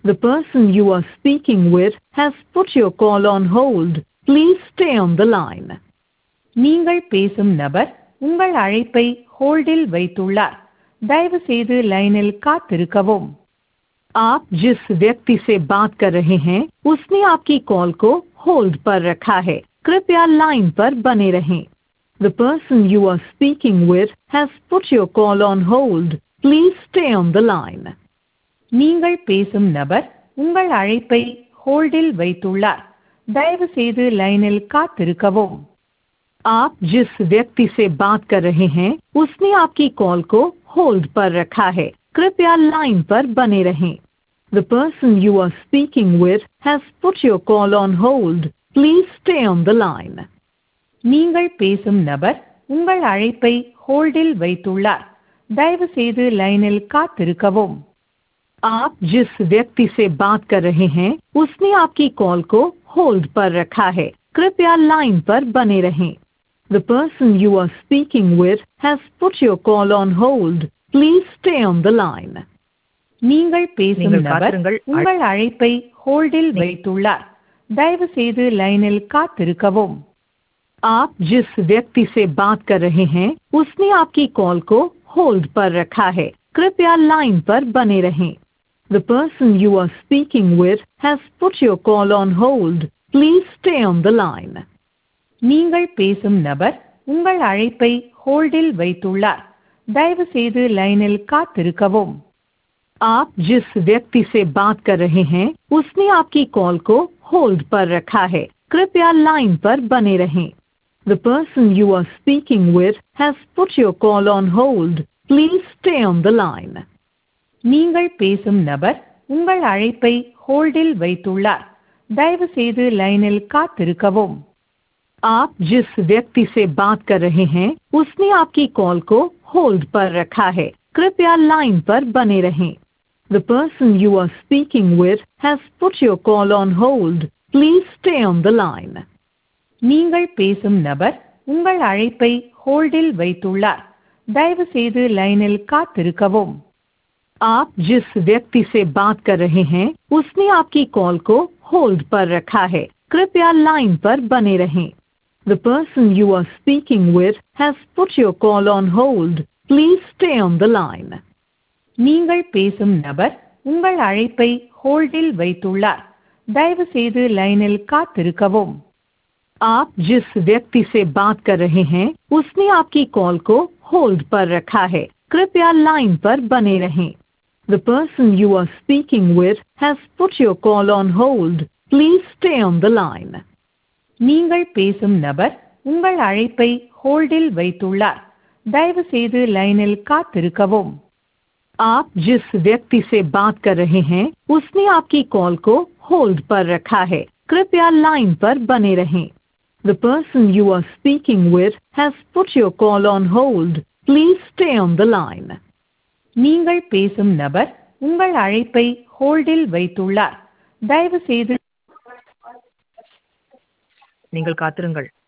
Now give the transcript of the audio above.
The person you are speaking with has put your call on hold. Please stay on the line. நீங்கள் பேசும் நபர் உங்கள் அழைப்பை ஹோல்டில் வைத்துள்ளார். தயவு செய்து லைனில் காத்திருக்கவும். आप जिस व्यक्ति से बात कर रहे हैं उसने आपकी कॉल को होल्ड पर रखा है. कृपया लाइन पर बने रहें. The person you are speaking with has put your call on hold. Please stay on the line. நீங்கள் பேசும் நபர் உங்கள் அழைப்பை ஹோல்டில் வைத்துள்ளார். தயவு செய்து லைனில் காத்திருக்கவும். आप जिस व्यक्ति से बात कर रहे हैं उसने आपकी कॉल को होल्ड पर रखा है. कृपया लाइन पर बने रहें. The person you are speaking with has put your call on hold. Please stay on the line. நீங்கள் பேசும் நபர் உங்கள் அழைப்பை ஹோல்டில் வைத்துள்ளார். தயவு செய்து லைனில் காத்திருக்கவும். आप जिस व्यक्ति से बात कर रहे हैं उसने आपकी कॉल को होल्ड पर रखा है. कृपया लाइन पर बने रहें. The person you are speaking with has put your call on hold. Please stay on the line. நீங்கள் பேசும் நபர் உங்கள் அழைப்பை ஹோல்டில் வைத்துள்ளார். தயவு செய்து லைனில் காத்திருக்கவும். आप जिस व्यक्ति से बात कर रहे हैं उसने आपकी कॉल को होल्ड पर रखा है. कृपया लाइन पर बने रहें. The person you are speaking with has put your call on hold. Please stay on the line. நீங்கள் பேசும் நபர் உங்கள் அழைப்பை ஹோல்டில் வைத்துள்ளார். தயவு செய்து லைனில் காத்திருக்கவும். आप जिस व्यक्ति से बात कर रहे हैं उसने आपकी कॉल को होल्ड पर रखा है. कृपया लाइन पर बने रहें. The person you are speaking with has put your call on hold. Please stay on the line. நீங்கள் பேசும் நபர் உங்கள் அழைப்பை ஹோல்டில் வைத்துள்ளார். தயவு செய்து லைனில் காத்திருக்கவும். आप जिस व्यक्ति से बात कर रहे हैं उसने आपकी कॉल को होल्ड पर रखा है. कृपया लाइन पर बने रहें. The person you are speaking with has put your call on hold. Please stay on the line. நீங்கள் பேசும் நபர் உங்கள் அழைப்பை ஹோல்டில் வைத்துள்ளார். தயவு செய்து லைனில் காத்திருக்கவும். आप जिस व्यक्ति से बात कर रहे हैं उसने आपकी कॉल को होल्ड पर रखा है. कृपया लाइन पर बने रहें. The person you are speaking with has put your call on hold. Please stay on the line. நீங்கள் பேசும் நபர் உங்கள் அழைப்பை ஹோல்டில் வைத்துள்ளார். தயவு செய்து லைனில் காத்திருக்கவும். आप जिस व्यक्ति से बात कर रहे हैं उसने आपकी कॉल को होल्ड पर रखा है. कृपया लाइन पर बने रहें. The person you are speaking with has put your call on hold. Please stay on the line. நீங்கள் பேசும் நபர் உங்கள் அழைப்பை ஹோல்டில் வைத்துள்ளார். தயவு செய்து லைனில் காத்திருக்கவும். आप जिस व्यक्ति से बात कर रहे हैं उसने आपकी कॉल को होल्ड पर रखा है. कृपया लाइन पर बने रहें. The person you are speaking with has put your call on hold. Please stay on the line. நீங்கள் பேசும் நபர் உங்கள் அழைப்பை ஹோல்டில் வைத்துள்ளார். தயவு செய்து நீங்கள் காத்திருங்கள்.